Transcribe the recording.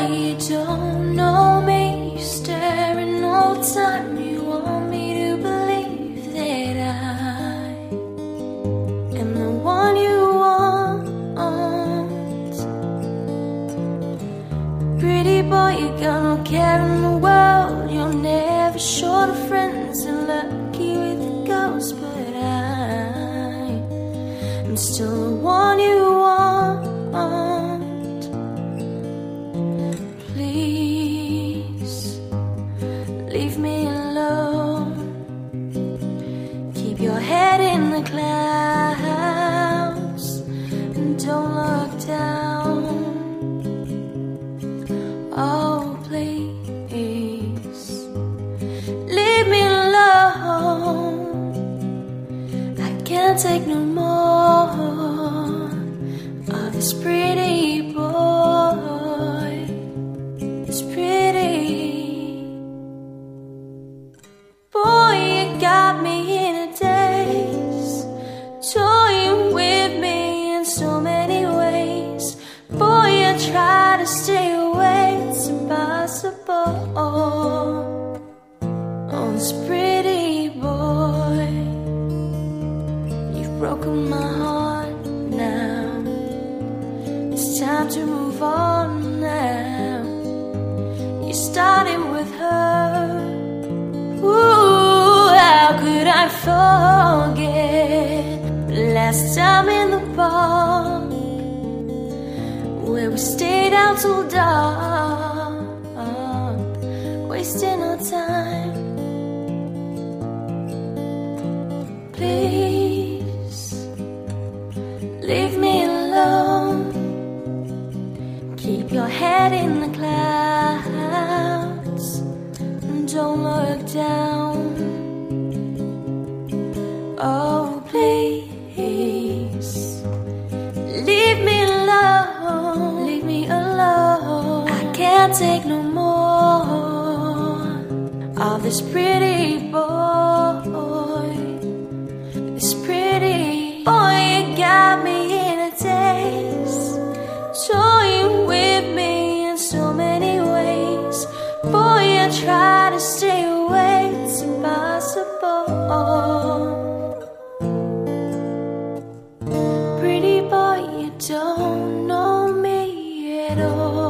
you don't know me. You're staring all the time. You want me to believe that I am the one you want. Pretty boy, you got no care in the world. You're never short of friends and lucky with the girls, but I'm still the one you want. Please leave me alone. Keep your head in the clouds and don't look down. Oh, please leave me alone. I can't take no more of this pretty boy. This pretty boy, you got me in a daze, toying with me in so many ways. Boy, I try to stay away, it's impossible. Oh, this pretty boy, you've broken my heart now. It's time to move on now. You started with her. Ooh, how could I forget the last time in the park where we stayed out till dark, wasting our time. Please leave me alone. Keep your head in the clouds and don't look down. Oh, please leave me alone. Leave me alone. I can't take no more of this pretty boy. This pretty boy, you got me in a daze, toying with me in so many ways. Boy, I try to stay away, it's impossible. Pretty boy, you don't know me at all.